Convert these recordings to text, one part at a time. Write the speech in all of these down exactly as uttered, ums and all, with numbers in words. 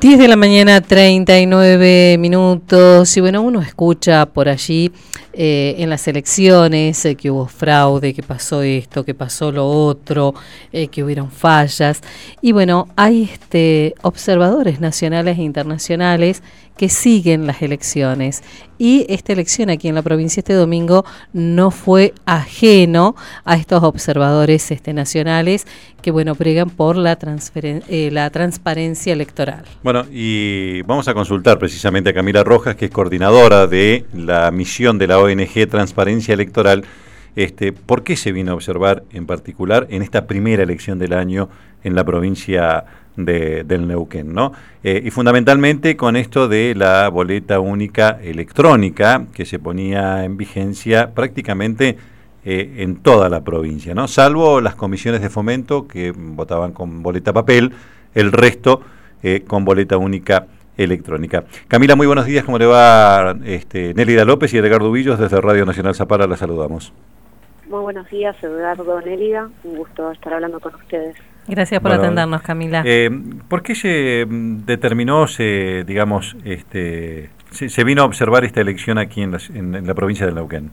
diez de la mañana, treinta y nueve minutos, y bueno, uno escucha por allí eh, en las elecciones eh, que hubo fraude, que pasó esto, que pasó lo otro, eh, que hubieron fallas, y bueno, hay este, observadores nacionales e internacionales que siguen las elecciones, y esta elección aquí en la provincia este domingo no fue ajeno a estos observadores este, nacionales que bueno pregan por la, transferen- eh, la transparencia electoral. Bueno, y vamos a consultar precisamente a Camila Rojas, que es coordinadora de la misión de la O N G Transparencia Electoral. Este, ¿por qué se vino a observar en particular en esta primera elección del año en la provincia de, del Neuquén, ¿no? Eh, y fundamentalmente con esto de la boleta única electrónica que se ponía en vigencia prácticamente eh, en toda la provincia, ¿no? Salvo las comisiones de fomento que votaban con boleta papel, el resto eh, con boleta única electrónica. Camila, muy buenos días, ¿cómo le va? Este, Nélida López y Edgardo Villos desde Radio Nacional Zapala, la saludamos. Muy buenos días, Edgardo, Nélida, un gusto estar hablando con ustedes. Gracias por bueno, atendernos, Camila. Eh, ¿Por qué se determinó, se, digamos, este, se, se vino a observar esta elección aquí en la, en, en la provincia de Neuquén?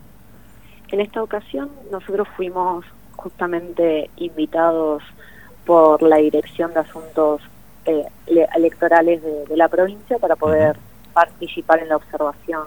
En esta ocasión nosotros fuimos justamente invitados por la Dirección de Asuntos eh, Electorales de, de la provincia para poder uh-huh. participar en la observación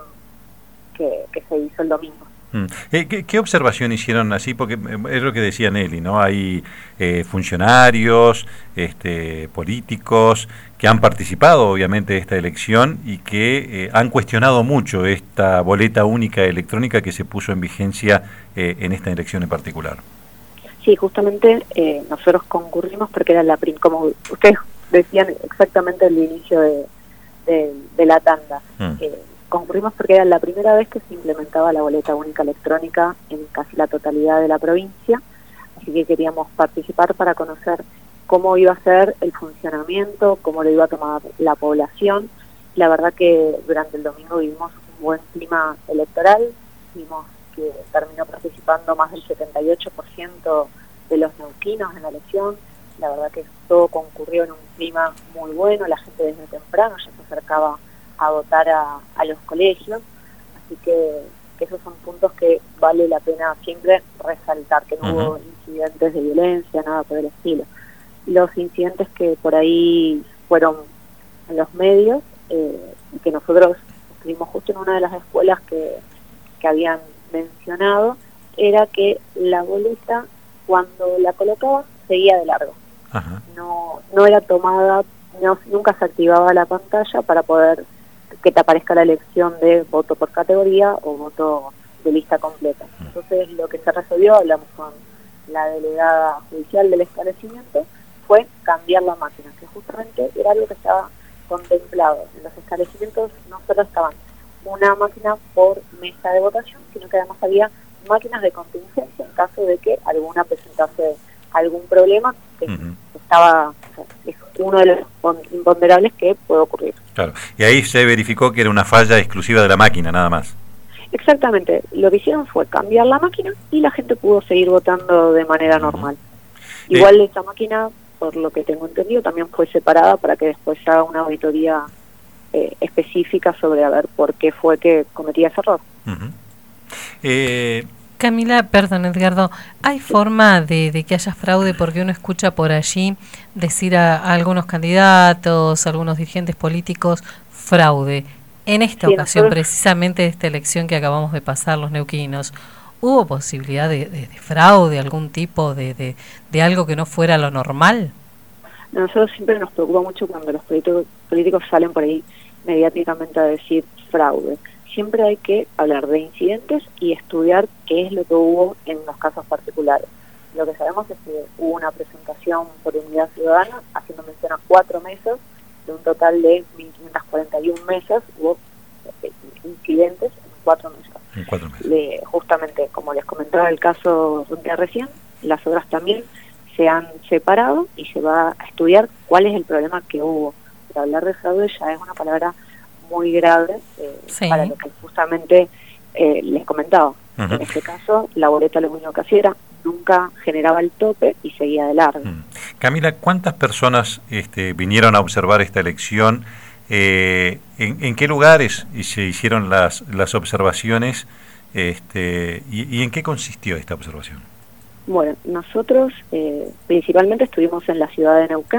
que, que se hizo el domingo. Eh, ¿qué, ¿Qué observación hicieron así? Porque es lo que decía Nelly, ¿no? Hay eh, funcionarios, este, políticos que han participado obviamente de esta elección y que eh, han cuestionado mucho esta boleta única electrónica que se puso en vigencia eh, en esta elección en particular. Sí, justamente eh, nosotros concurrimos porque era la prim- como ustedes decían exactamente el inicio de, de, de la tanda. Mm. Eh, Concurrimos porque era la primera vez que se implementaba la boleta única electrónica en casi la totalidad de la provincia, así que queríamos participar para conocer cómo iba a ser el funcionamiento, cómo lo iba a tomar la población. La verdad que durante el domingo vivimos un buen clima electoral, vimos que terminó participando más del setenta y ocho por ciento de los neuquinos en la elección. La verdad que todo concurrió en un clima muy bueno, la gente desde temprano ya se acercaba a votar a, a los colegios, así que, que esos son puntos que vale la pena siempre resaltar, que no uh-huh. hubo incidentes de violencia, nada por el estilo. Los incidentes que por ahí fueron en los medios, eh, que nosotros estuvimos justo en una de las escuelas que, que habían mencionado, era que la boleta, cuando la colocaban, seguía de largo. Uh-huh. No, no era tomada, no, nunca se activaba la pantalla para poder que te aparezca la elección de voto por categoría o voto de lista completa. Entonces lo que se resolvió, hablamos con la delegada judicial del esclarecimiento, fue cambiar la máquina, que justamente era algo que estaba contemplado. En los esclarecimientos no solo estaban una máquina por mesa de votación, sino que además había máquinas de contingencia en caso de que alguna presentase algún problema que uh-huh. estaba, o sea, es uno de los imponderables que puede ocurrir. Claro, y ahí se verificó que era una falla exclusiva de la máquina, nada más. Exactamente, lo que hicieron fue cambiar la máquina y la gente pudo seguir votando de manera uh-huh. normal. Igual eh. esta máquina, por lo que tengo entendido, también fue separada para que después se haga una auditoría eh, específica sobre a ver por qué fue que cometía ese error. Uh-huh. Eh... Camila, perdón Edgardo, ¿hay forma de, de que haya fraude? Porque uno escucha por allí decir a, a algunos candidatos, a algunos dirigentes políticos, fraude. En esta sí, ocasión, nosotros... precisamente de esta elección que acabamos de pasar los neuquinos, ¿hubo posibilidad de, de, de fraude, algún tipo de, de, de algo que no fuera lo normal? A nosotros siempre nos preocupa mucho cuando los políticos, políticos salen por ahí mediáticamente a decir fraude. Siempre hay que hablar de incidentes y estudiar qué es lo que hubo en los casos particulares. Lo que sabemos es que hubo una presentación por Unidad Ciudadana, haciendo mención a cuatro mesas, de un total de mil quinientas cuarenta y una mesas, hubo incidentes en cuatro mesas. En cuatro mesas. Le, justamente, como les comentaba el caso de recién, las obras también se han separado y se va a estudiar cuál es el problema que hubo. Pero hablar de fraude ya es una palabra muy grave eh, sí. para lo que justamente eh, les comentaba. Uh-huh. En este caso, la boleta lo único que hacía era nunca generaba el tope y seguía de largo. Mm. Camila, ¿cuántas personas este, vinieron a observar esta elección? Eh, ¿en, ¿En qué lugares se hicieron las, las observaciones este, y, y en qué consistió esta observación? Bueno, nosotros eh, principalmente estuvimos en la ciudad de Neuquén.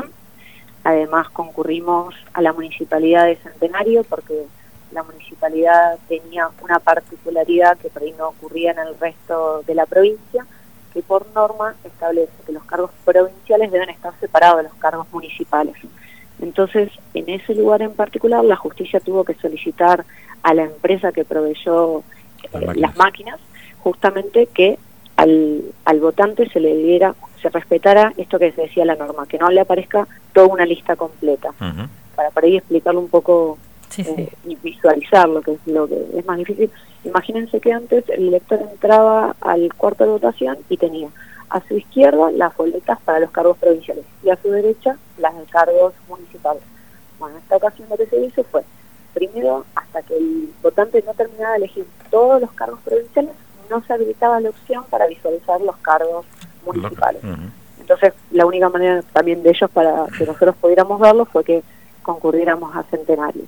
Además concurrimos a la Municipalidad de Centenario porque la Municipalidad tenía una particularidad que por ahí no ocurría en el resto de la provincia, que por norma establece que los cargos provinciales deben estar separados de los cargos municipales. Entonces, en ese lugar en particular, la justicia tuvo que solicitar a la empresa que proveyó eh, las, máquinas. las máquinas, justamente que al, al votante se le diera, se respetara esto que se decía la norma, que no le aparezca toda una lista completa, uh-huh. para por ahí explicarlo un poco sí, eh, sí. y visualizarlo, que es lo que es más difícil. Imagínense que antes el elector entraba al cuarto de votación y tenía a su izquierda las boletas para los cargos provinciales y a su derecha las de cargos municipales. Bueno, en esta ocasión lo que se hizo fue, primero, hasta que el votante no terminaba de elegir todos los cargos provinciales, no se habilitaba la opción para visualizar los cargos municipales. Uh-huh. Entonces, la única manera también de ellos para que nosotros pudiéramos verlo fue que concurriéramos a Centenario.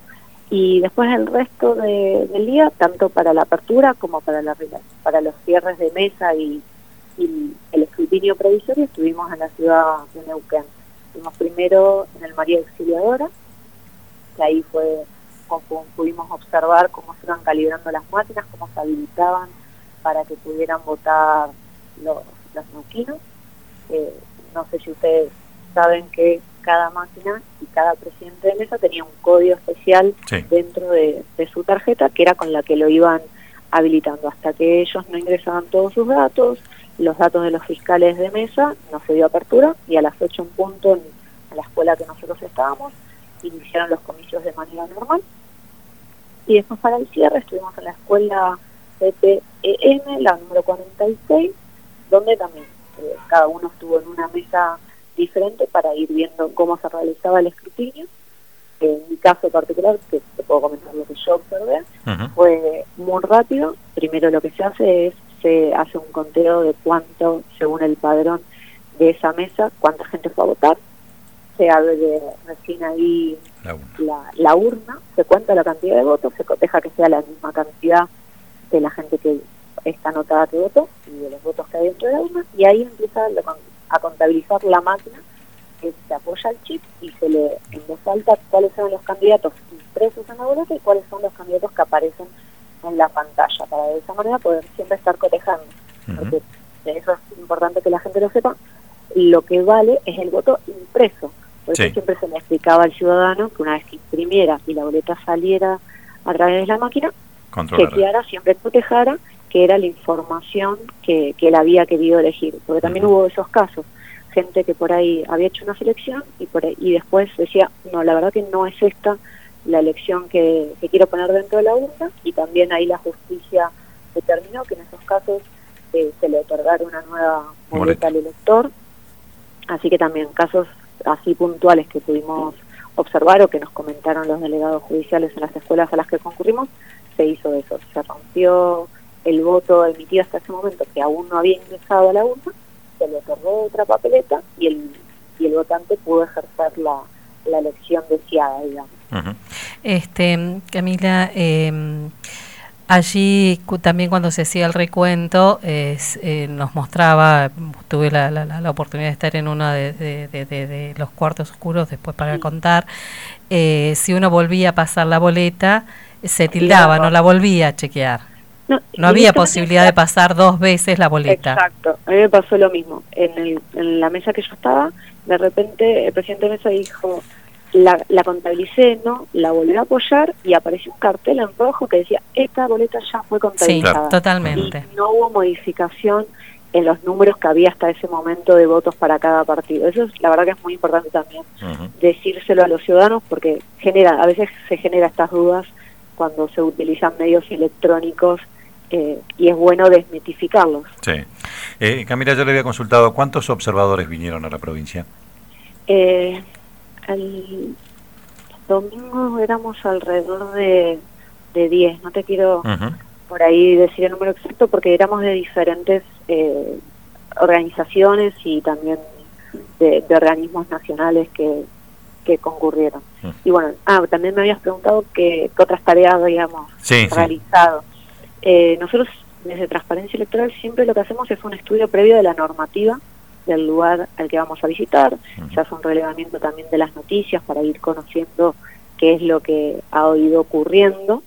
Y después el resto de, del día, tanto para la apertura como para, la, para los cierres de mesa y, y el escrutinio provisorio, estuvimos en la ciudad de Neuquén. Estuvimos primero en el María Auxiliadora, que ahí fue como pudimos observar cómo se iban calibrando las máquinas, cómo se habilitaban para que pudieran votar los, los neuquinos. Eh, no sé si ustedes saben que cada máquina y cada presidente de mesa tenía un código especial sí. dentro de, de su tarjeta, que era con la que lo iban habilitando. Hasta que ellos no ingresaban todos sus datos, los datos de los fiscales de mesa, no se dio apertura, y a las ocho en punto en, en la escuela que nosotros estábamos, iniciaron los comicios de manera normal. Y después para el cierre estuvimos en la escuela C P E M, la número cuarenta y seis, donde también eh, cada uno estuvo en una mesa diferente para ir viendo cómo se realizaba el escrutinio. En mi caso particular, que te puedo comentar lo que yo observé, uh-huh. fue muy rápido. Primero lo que se hace es, se hace un conteo de cuánto, según el padrón de esa mesa, cuánta gente fue a votar. Se abre recién ahí la urna. La, la urna, se cuenta la cantidad de votos, se coteja que sea la misma cantidad de la gente que está anotada que votó y de los votos que hay dentro de la urna, y ahí empieza a contabilizar la máquina, que se apoya el chip y se le en voz alta cuáles son los candidatos impresos en la boleta y cuáles son los candidatos que aparecen en la pantalla, para de esa manera poder siempre estar cotejando. Uh-huh. Porque eso es importante que la gente lo sepa. Lo que vale es el voto impreso. Por eso sí. siempre se le explicaba al ciudadano que una vez que imprimiera y la boleta saliera a través de la máquina, que quedara, siempre cotejara que era la información que, que él había querido elegir. Porque también uh-huh. hubo esos casos, gente que por ahí había hecho una selección y por ahí, y después decía, no, la verdad que no es esta la elección que, que quiero poner dentro de la urna, y también ahí la justicia determinó que en esos casos eh, se le otorgara una nueva boleta al elector. Así que también casos así puntuales que pudimos observar o que nos comentaron los delegados judiciales en las escuelas a las que concurrimos, se hizo eso, se rompió el voto emitido hasta ese momento que aún no había ingresado a la urna, se le otorgó otra papeleta y el y el votante pudo ejercer la, la elección deseada, digamos. Uh-huh. Este, Camila, eh, allí también cuando se hacía el recuento eh, eh, nos mostraba, tuve la, la, la oportunidad de estar en uno de, de, de, de, de los cuartos oscuros después para sí. contar, eh, si uno volvía a pasar la boleta, se tildaba, no la volvía a chequear. No, no había posibilidad de pasar dos veces la boleta. Exacto, a mí me pasó lo mismo. En, el, en la mesa que yo estaba, de repente el presidente de mesa dijo, la, la contabilicé, ¿no? La volví a apoyar y apareció un cartel en rojo que decía, esta boleta ya fue contabilizada. Sí, claro. Totalmente. Y no hubo modificación en los números que había hasta ese momento de votos para cada partido. Eso es, la verdad que es muy importante también, uh-huh. decírselo a los ciudadanos, porque genera, a veces se genera estas dudas cuando se utilizan medios electrónicos, eh, y es bueno desmitificarlos. Sí. Eh, Camila, yo le había consultado, ¿cuántos observadores vinieron a la provincia? Eh, el domingo éramos alrededor de, de diez, no te quiero uh-huh. por ahí decir el número exacto, porque éramos de diferentes, eh, organizaciones y también de, de organismos nacionales que, que concurrieron. Mm. Y bueno, ah, también me habías preguntado qué otras tareas, digamos, sí, realizado. Sí. Eh, nosotros desde Transparencia Electoral siempre lo que hacemos es un estudio previo de la normativa del lugar al que vamos a visitar, uh-huh. se hace un relevamiento también de las noticias para ir conociendo qué es lo que ha ido ocurriendo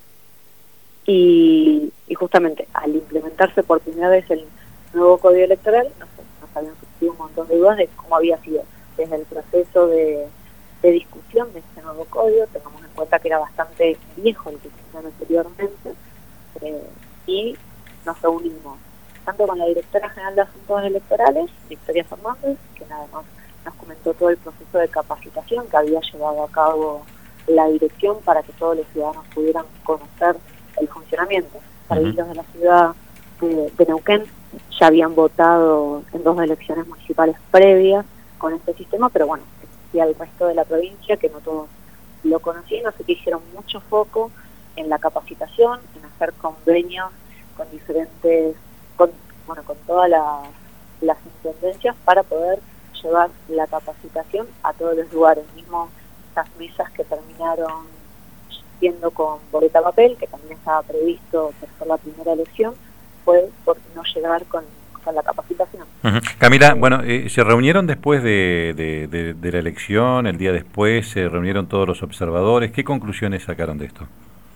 y, y justamente al implementarse por primera vez el nuevo Código Electoral nos, nos habían surgido un montón de dudas de cómo había sido desde el proceso de, de discusión de este nuevo código. Tengamos en cuenta que era bastante viejo el que existía anteriormente eh, y nos reunimos tanto con la Directora General de Asuntos Electorales, Victoria Fernández, que nada más nos comentó todo el proceso de capacitación que había llevado a cabo la dirección para que todos los ciudadanos pudieran conocer el funcionamiento. Para uh-huh. los de la ciudad de, de Neuquén ya habían votado en dos elecciones municipales previas con este sistema, pero bueno, y al resto de la provincia, que no todos lo conocían, así que hicieron mucho foco en la capacitación, en hacer convenios con diferentes, con, bueno, con todas las, las intendencias para poder llevar la capacitación a todos los lugares, mismo estas mesas que terminaron siendo con boleta papel, que también estaba previsto por la primera elección, fue por no llegar con, con la capacitación. Uh-huh. Camila, bueno, eh, ¿se reunieron después de, de, de, de la elección, el día después, se reunieron todos los observadores? ¿Qué conclusiones sacaron de esto?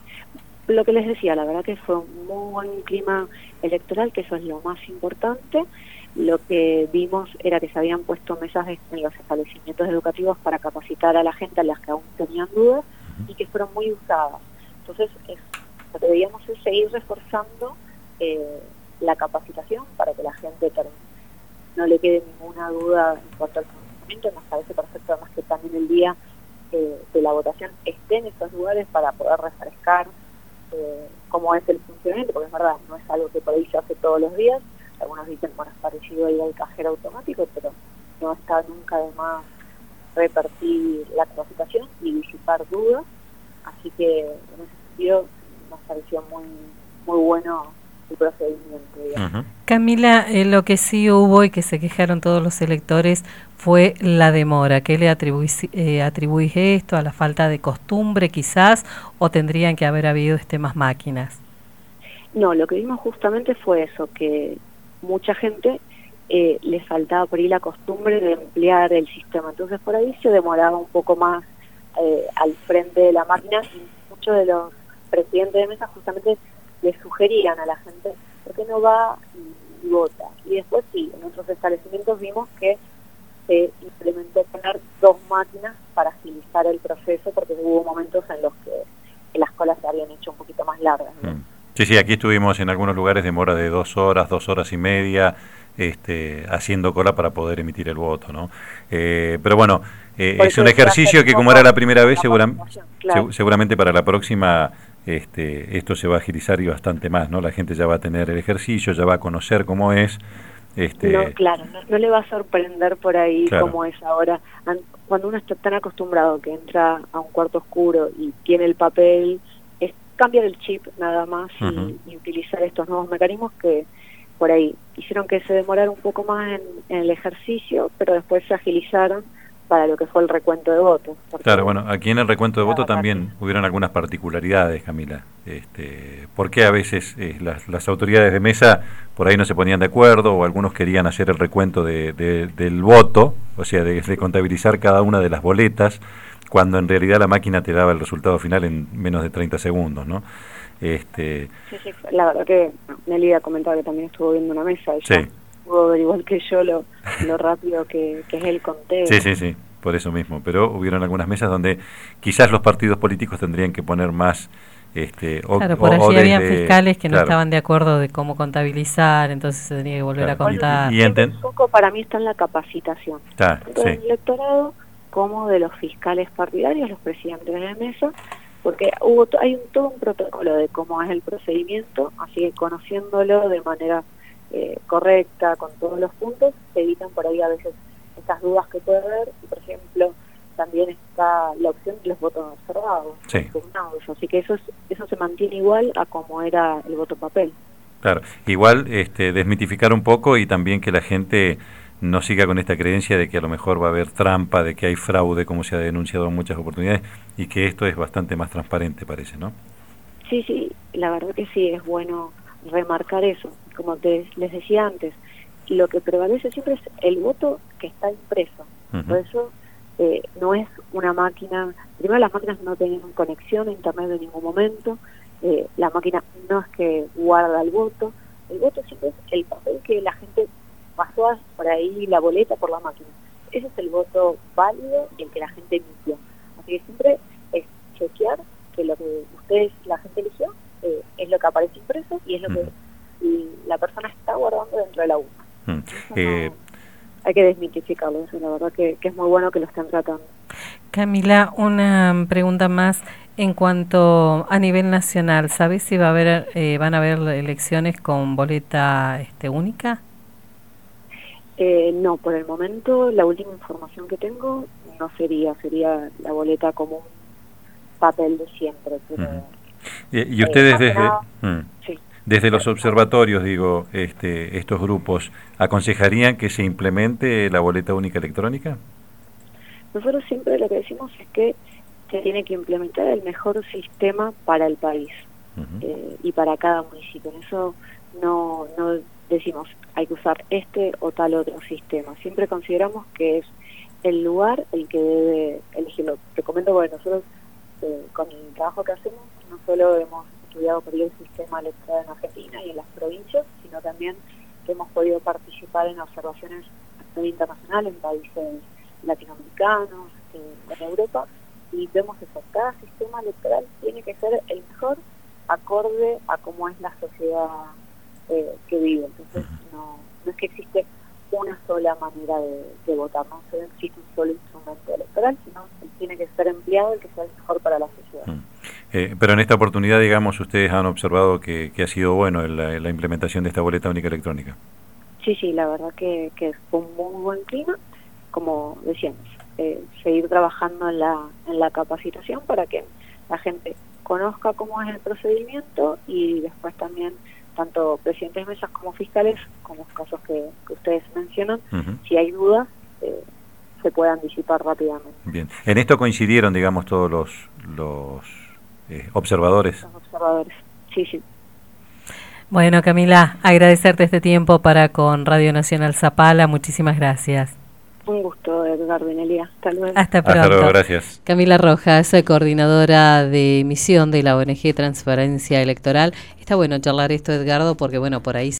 Lo que les decía, la verdad que fue un muy buen clima electoral, que eso es lo más importante. Lo que vimos era que se habían puesto mesas en los establecimientos educativos para capacitar a la gente, a las que aún tenían dudas, y que fueron muy usadas. Entonces, es, lo que debíamos es seguir reforzando eh, la capacitación para que la gente no le quede ninguna duda en cuanto al funcionamiento. Nos parece perfecto además que también el día eh, de la votación esté en estos lugares para poder refrescar eh, cómo es el funcionamiento, porque es verdad, no es algo que por ahí se hace todos los días. Algunos dicen, bueno, es parecido ir al cajero automático, pero no está nunca de más repartir la capacitación y disipar dudas. Así que en ese sentido nos pareció muy muy bueno el procedimiento, digamos. Uh-huh. Camila, eh, lo que sí hubo y que se quejaron todos los electores fue la demora. ¿Qué le atribuís, eh, atribuís esto? ¿A la falta de costumbre quizás? ¿O tendrían que haber habido este, más máquinas? No, lo que vimos justamente fue eso, que mucha gente eh, le faltaba por ahí la costumbre de emplear el sistema. Entonces por ahí se demoraba un poco más eh, al frente de la máquina y muchos de los presidentes de mesa justamente le sugerían a la gente, ¿por qué no va y, y vota? Y después sí, en otros establecimientos vimos que se implementó poner dos máquinas para agilizar el proceso, porque hubo momentos en los que, que las colas se habían hecho un poquito más largas, ¿no? Mm. Sí, sí, aquí estuvimos en algunos lugares demora de dos horas, dos horas y media, este, haciendo cola para poder emitir el voto, ¿no? Eh, pero bueno, eh, es un ejercicio que como era la primera vez, segura, claro. seguramente para la próxima este, esto se va a agilizar y bastante más, ¿no? La gente ya va a tener el ejercicio, ya va a conocer cómo es. Este... No, claro, no, no le va a sorprender por ahí claro. cómo es ahora. Cuando uno está tan acostumbrado que entra a un cuarto oscuro y tiene el papel, es cambiar el chip nada más uh-huh. y, y utilizar estos nuevos mecanismos que por ahí hicieron que se demorara un poco más en, en el ejercicio, pero después se agilizaron para lo que fue el recuento de votos. Claro, bueno, aquí en el recuento de votos también hubieron algunas particularidades, Camila. Este, ¿por qué a veces eh, las, las autoridades de mesa por ahí no se ponían de acuerdo o algunos querían hacer el recuento de, de, del voto, o sea, de, de contabilizar cada una de las boletas, cuando en realidad la máquina te daba el resultado final en menos de treinta segundos, ¿no? Este... Sí, sí, la verdad que Nelly ha comentado que también estuvo viendo una mesa. Ella sí. pudo ver igual que yo lo, lo rápido que, que es el conteo. Sí, sí, sí, por eso mismo. Pero hubieron algunas mesas donde quizás los partidos políticos tendrían que poner más... Este, o, claro, por o, allí o habían desde, fiscales que claro. no estaban de acuerdo de cómo contabilizar, entonces se tenía que volver claro. a contar. Y enten- el foco para mí está en la capacitación, ah, tanto sí. del electorado como de los fiscales partidarios, los presidentes de la mesa, porque hubo hay un, todo un protocolo de cómo es el procedimiento, así que conociéndolo de manera eh, correcta, con todos los puntos, se evitan por ahí a veces estas dudas que puede haber, y por ejemplo también está la opción de los votos observados, sí. así que eso es, eso se mantiene igual a como era el voto papel. Claro, igual este, desmitificar un poco y también que la gente no siga con esta creencia de que a lo mejor va a haber trampa, de que hay fraude, como se ha denunciado en muchas oportunidades, y que esto es bastante más transparente, parece, ¿no? Sí, sí, la verdad que sí, es bueno remarcar eso. Como te, les decía antes, lo que prevalece siempre es el voto que está impreso. Uh-huh. Por eso eh, no es una máquina, primero las máquinas no tenían conexión a internet en ningún momento, eh, la máquina no es que guarda el voto, el voto siempre es el papel que la gente pasó a, por ahí la boleta por la máquina. Ese es el voto válido y el que la gente emitió. Así que siempre es chequear que lo que ustedes, la gente eligió, eh, es lo que aparece impreso y es lo uh-huh. que y la persona está guardando dentro de la urna. Uh-huh. Eh, no, hay que desmitificarlo, eso la verdad que, que es muy bueno que lo estén tratando. Camila, una pregunta más en cuanto a nivel nacional, ¿sabes si va a haber, eh, van a haber elecciones con boleta este, única? Eh, no, por el momento la última información que tengo no sería, sería la boleta como un papel de siempre. Pero, uh-huh. y, y ustedes eh, desde, nada, mm, sí. desde los observatorios, digo, este, estos grupos, ¿aconsejarían que se implemente la boleta única electrónica? Nosotros siempre lo que decimos es que se tiene que implementar el mejor sistema para el país uh-huh. eh, y para cada municipio. En eso no, no decimos hay que usar este o tal otro sistema. Siempre consideramos que es el lugar el que debe elegirlo. Te comento porque nosotros eh, con el trabajo que hacemos no solo hemos estudiado por el sistema electoral en Argentina y en las provincias, sino también que hemos podido participar en observaciones a nivel internacional en países latinoamericanos, eh, en Europa, y vemos eso, cada sistema electoral tiene que ser el mejor acorde a cómo es la sociedad eh, que vive. Entonces no, no es que existe una sola manera de, de votar, no existe un solo instrumento electoral, sino que tiene que ser empleado el que sea el mejor para la sociedad. Mm. Eh, pero en esta oportunidad, digamos, ustedes han observado que, que ha sido bueno la, la implementación de esta boleta única electrónica. Sí, sí, la verdad que, que fue un muy buen clima, como decíamos, eh, seguir trabajando en la, en la capacitación para que la gente conozca cómo es el procedimiento y después también tanto presidentes de mesas como fiscales, como los casos que, que ustedes mencionan, uh-huh. si hay dudas, eh, se puedan disipar rápidamente. Bien, en esto coincidieron, digamos, todos los, los eh, observadores. Los observadores, sí, sí. Bueno, Camila, agradecerte este tiempo para con Radio Nacional Zapala, muchísimas gracias. Un gusto, Edgar Benelia. Hasta luego. Hasta pronto. Hasta luego, gracias. Camila Rojas, coordinadora de misión de la O N G Transparencia Electoral. Está bueno charlar esto, Edgardo, porque bueno, por ahí